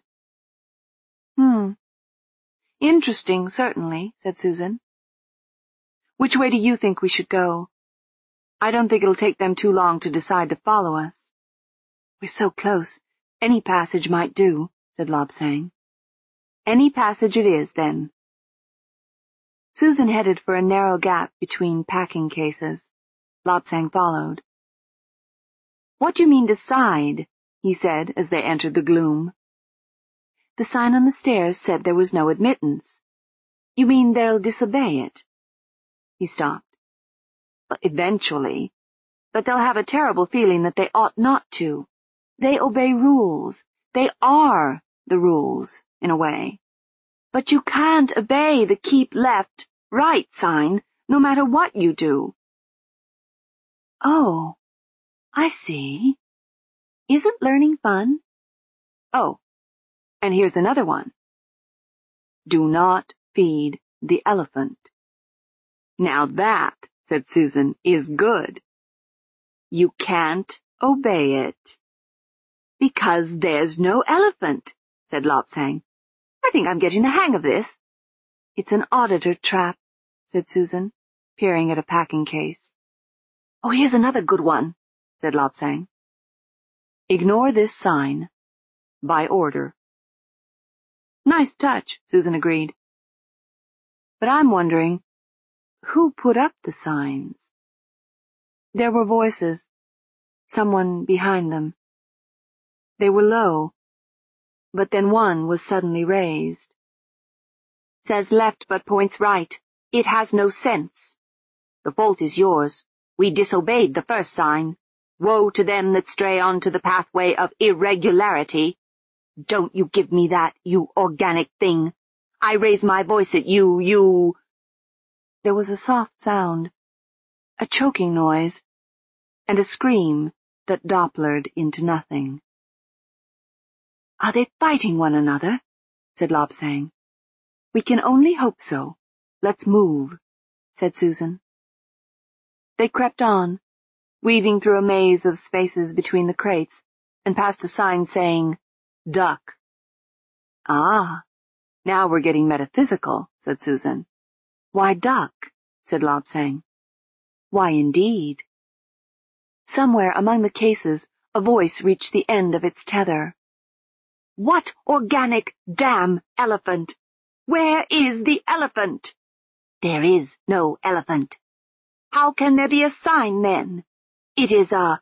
Interesting, certainly, said Susan. Which way do you think we should go? I don't think it'll take them too long to decide to follow us. We're so close. Any passage might do, said Lobsang. Any passage it is, then. Susan headed for a narrow gap between packing cases. Lobsang followed. What do you mean decide? He said as they entered the gloom. The sign on the stairs said there was no admittance. You mean they'll disobey it? He stopped. Eventually. But they'll have a terrible feeling that they ought not to. They obey rules. They are the rules, in a way. But you can't obey the keep left, right sign, no matter what you do. Oh, I see. Isn't learning fun? Oh, and here's another one. Do not feed the elephant. Now that, said Susan, is good. You can't obey it. Because there's no elephant, said Lobsang. I think I'm getting the hang of this. It's an auditor trap, said Susan, peering at a packing case. Oh, here's another good one, said Lobsang. Ignore this sign. By order. Nice touch, Susan agreed. But I'm wondering, who put up the signs? There were voices. Someone behind them. They were low, but then one was suddenly raised. Says left but points right. It has no sense. The fault is yours. We disobeyed the first sign. Woe to them that stray onto the pathway of irregularity. Don't you give me that, you organic thing. I raise my voice at you. There was a soft sound, a choking noise, and a scream that Dopplered into nothing. Are they fighting one another? Said Lobsang. We can only hope so. Let's move, said Susan. They crept on, weaving through a maze of spaces between the crates, and past a sign saying, Duck. Ah, now we're getting metaphysical, said Susan. Why duck? Said Lobsang. Why indeed? Somewhere among the cases, a voice reached the end of its tether. What organic damn elephant? Where is the elephant? There is no elephant. How can there be a sign then? It is a...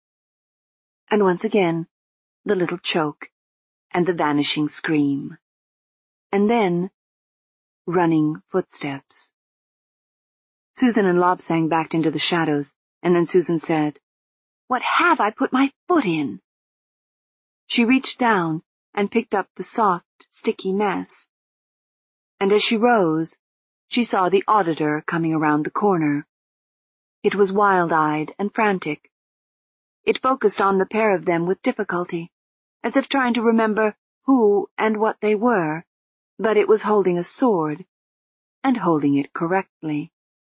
And once again, the little choke and the vanishing scream. And then, running footsteps. Susan and Lobsang backed into the shadows, and then Susan said, What have I put my foot in? She reached down and picked up the soft, sticky mess. And as she rose, she saw the auditor coming around the corner. It was wild-eyed and frantic. It focused on the pair of them with difficulty, as if trying to remember who and what they were, but it was holding a sword, and holding it correctly.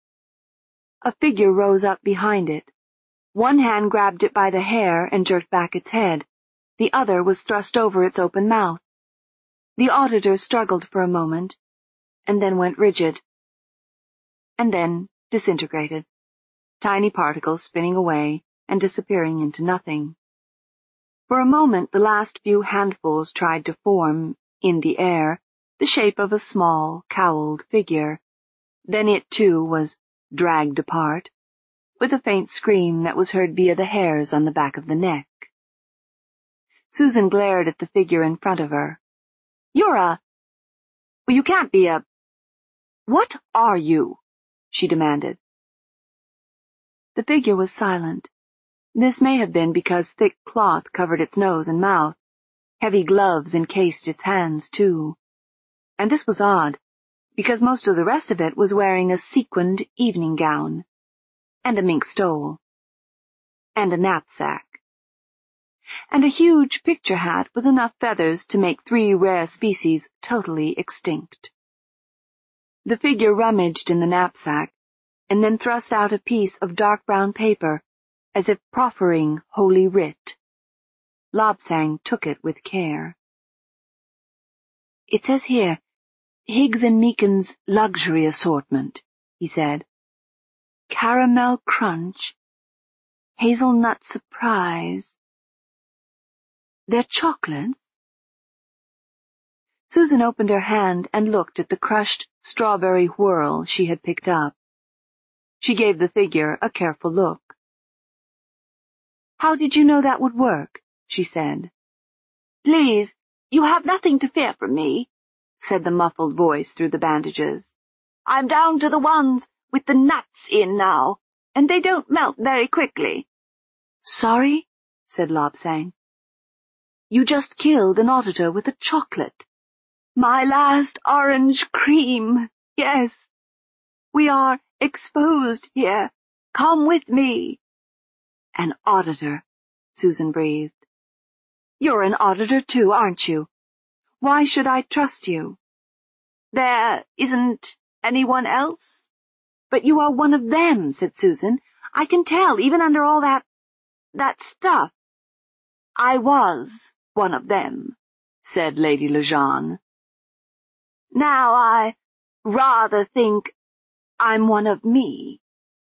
A figure rose up behind it. One hand grabbed it by the hair and jerked back its head. The other was thrust over its open mouth. The auditor struggled for a moment, and then went rigid, and then disintegrated, tiny particles spinning away and disappearing into nothing. For a moment the last few handfuls tried to form, in the air, the shape of a small, cowled figure. Then it, too, was dragged apart, with a faint scream that was heard via the hairs on the back of the neck. Susan glared at the figure in front of her. You can't be a... What are you? She demanded. The figure was silent. This may have been because thick cloth covered its nose and mouth. Heavy gloves encased its hands, too. And this was odd, because most of the rest of it was wearing a sequined evening gown. and a mink stole, and a knapsack, and a huge picture hat with enough feathers to make 3 rare species totally extinct. The figure rummaged in the knapsack, and then thrust out a piece of dark brown paper, as if proffering Holy Writ. Lobsang took it with care. "It says here, Higgs and Meekin's luxury assortment," he said. "Caramel crunch, hazelnut surprise. They're chocolates?" Susan opened her hand and looked at the crushed strawberry whirl she had picked up. She gave the figure a careful look. "How did you know that would work?" she said. "Please, you have nothing to fear from me," said the muffled voice through the bandages. "I'm down to the ones with the nuts in now, and they don't melt very quickly." "Sorry?" said Lobsang. "You just killed an auditor with a chocolate." "My last orange cream, yes. We are exposed here. Come with me." "An auditor," Susan breathed. "You're an auditor too, aren't you? Why should I trust you?" "There isn't anyone else?" "But you are one of them," said Susan. "I can tell, even under all that stuff." "I was one of them," said Lady Lejeune. "Now I rather think I'm one of me."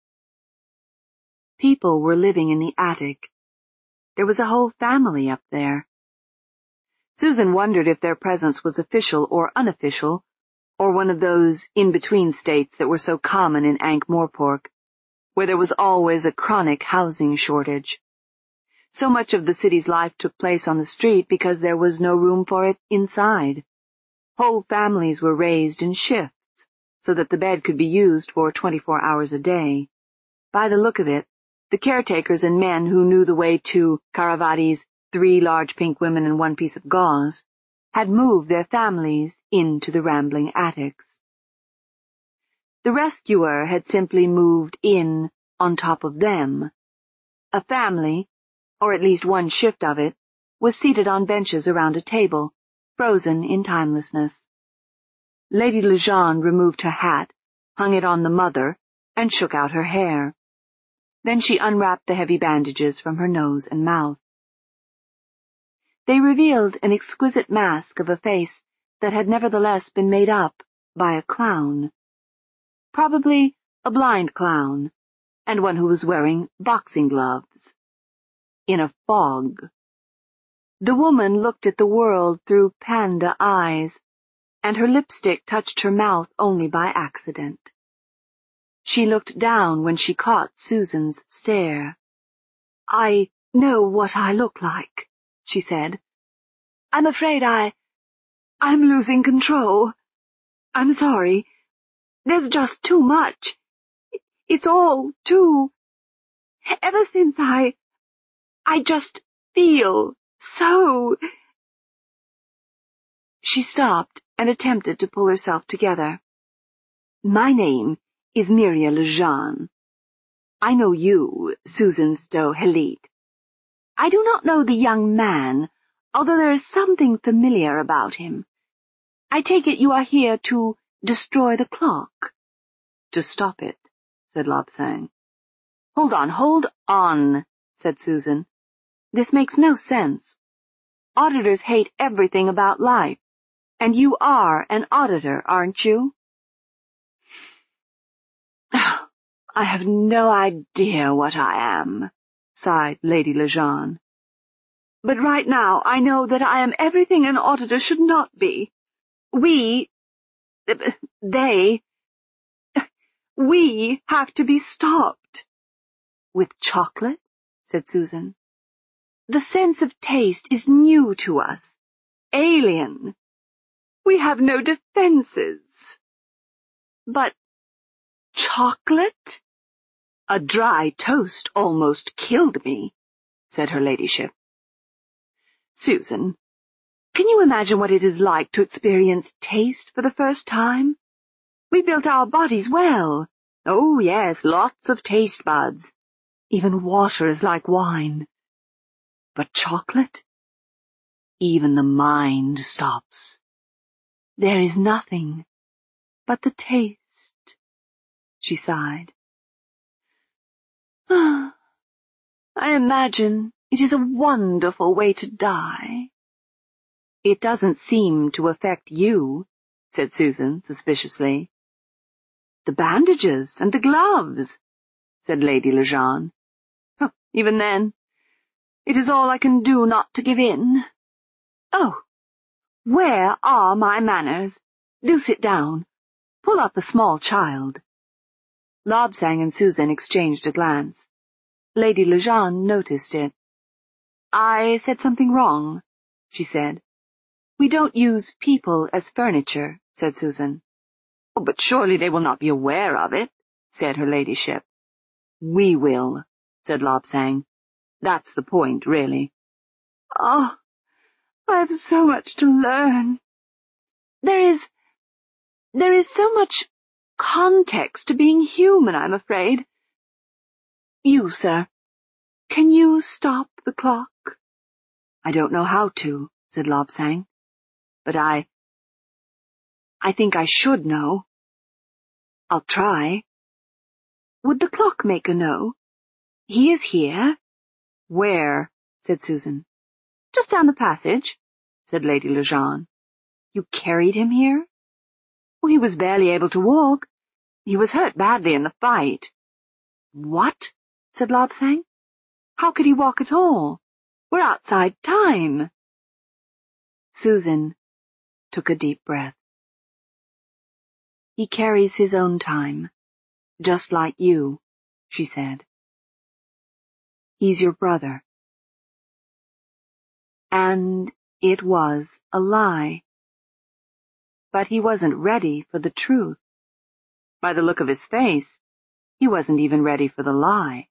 People were living in the attic. There was a whole family up there. Susan wondered if their presence was official or unofficial, or one of those in-between states that were so common in Ankh-Morpork, where there was always a chronic housing shortage. So much of the city's life took place on the street because there was no room for it inside. Whole families were raised in shifts, so that the bed could be used for 24 hours a day. By the look of it, the caretakers and men who knew the way to Karavati's 3 large pink women and 1 piece of gauze had moved their families into the rambling attics. The rescuer had simply moved in on top of them. A family, or at least one shift of it, was seated on benches around a table, frozen in timelessness. Lady Lejeune removed her hat, hung it on the mother, and shook out her hair. Then she unwrapped the heavy bandages from her nose and mouth. They revealed an exquisite mask of a face that had nevertheless been made up by a clown. Probably a blind clown, and one who was wearing boxing gloves. In a fog. The woman looked at the world through panda eyes, and her lipstick touched her mouth only by accident. She looked down when she caught Susan's stare. "I know what I look like," she said. "I'm afraid I'm losing control. I'm sorry. There's just too much. It's all too... Ever since I just feel so..." She stopped and attempted to pull herself together. "My name is Miria Lejeune. I know you, Susan Stowe-Helite. I do not know the young man, although there is something familiar about him. I take it you are here to destroy the clock." "To stop it," said Lobsang. Hold on, said Susan. "This makes no sense. Auditors hate everything about life, and you are an auditor, aren't you?" "I have no idea what I am," sighed Lady Lejeune. "But right now I know that I am everything an auditor should not be. We have to be stopped." "With chocolate?" said Susan. "The sense of taste is new to us, alien. We have no defenses." "But chocolate? A dry toast almost killed me," said her ladyship. "Susan, can you imagine what it is like to experience taste for the first time? We built our bodies well. Oh, yes, lots of taste buds. Even water is like wine. But chocolate? Even the mind stops. There is nothing but the taste, she sighed. I imagine it is a wonderful way to die. It doesn't seem to affect you, said Susan suspiciously. The bandages and the gloves, said Lady Lejeune. Oh, even then, it is all I can do not to give in. Oh, where are my manners? Do sit down. Pull up a small child. Lobsang and Susan exchanged a glance. Lady Lejeune noticed it. I said something wrong, she said. We don't use people as furniture, said Susan. Oh, but surely they will not be aware of it, said her ladyship. We will, said Lobsang. That's the point, really. Oh, I have so much to learn. There is so much context to being human, I'm afraid. You, sir, can you stop the clock? I don't know how to, said Lobsang, but I think I should know. I'll try. Would the clockmaker know? He is here. Where? Said Susan. Just down the passage, said Lady Lejeune. You carried him here? Oh, he was barely able to walk. He was hurt badly in the fight. What? Said Lobsang. How could he walk at all? We're outside time. Susan took a deep breath. He carries his own time, just like you, she said. He's your brother. And it was a lie. But he wasn't ready for the truth. By the look of his face, he wasn't even ready for the lie.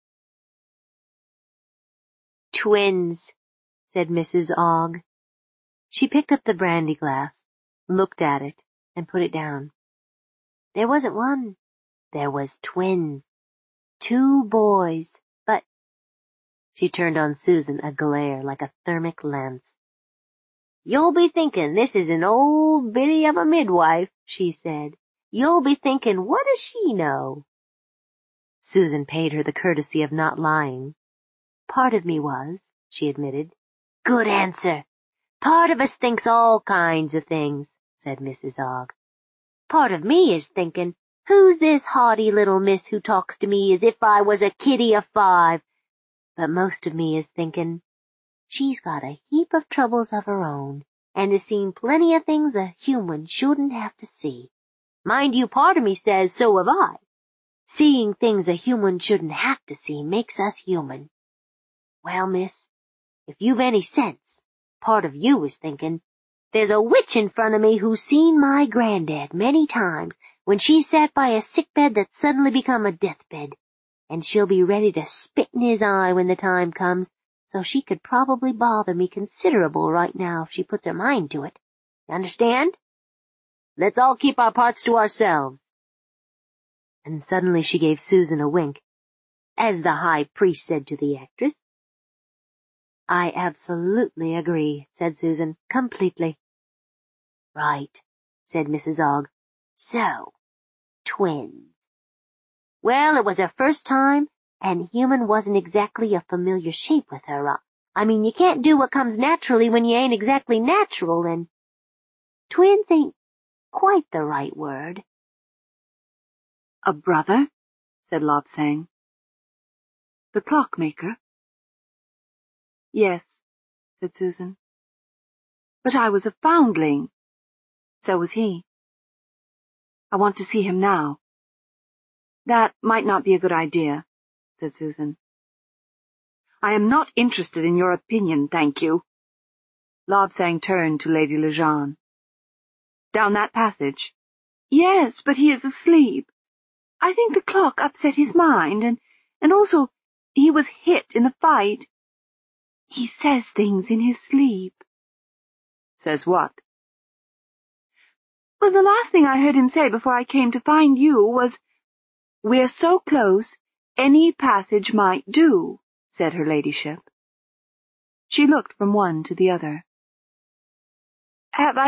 Twins, said Mrs. Ogg. She picked up the brandy glass, looked at it, and put it down. There wasn't one. There was twins. 2 boys, but— She turned on Susan a glare like a thermic lens. You'll be thinking this is an old biddy of a midwife, she said. You'll be thinking, what does she know? Susan paid her the courtesy of not lying. Part of me was, she admitted. Good answer. Part of us thinks all kinds of things, said Mrs. Ogg. Part of me is thinking, who's this haughty little miss who talks to me as if I was a kiddy of 5? But most of me is thinking, she's got a heap of troubles of her own, and has seen plenty of things a human shouldn't have to see. Mind you, part of me says, so have I. Seeing things a human shouldn't have to see makes us human. Well, miss, if you've any sense, part of you is thinking, there's a witch in front of me who's seen my granddad many times when she sat by a sickbed that's suddenly become a deathbed, and she'll be ready to spit in his eye when the time comes, so she could probably bother me considerable right now if she puts her mind to it. You understand? Let's all keep our parts to ourselves. And suddenly she gave Susan a wink, as the high priest said to the actress. I absolutely agree, said Susan, completely. Right, said Mrs. Ogg. So, twins. Well, it was her first time, and human wasn't exactly a familiar shape with her. I mean, you can't do what comes naturally when you ain't exactly natural, and twins ain't quite the right word.
A brother? Said Lobsang. The clockmaker? Yes, said Susan. But I was a foundling. So was he. I want to see him now. That might not be a good idea, said Susan. I am not interested in your opinion, thank you. Lobsang turned to Lady Lejeune. Down that passage? Yes, but he is asleep. I think the clock upset his mind, and also he was hit in the fight. He says things in his sleep. Says what? Well, the last thing I heard him say before I came to find you was, We're so close, any passage might do, said her ladyship. She looked from one to the other. Have I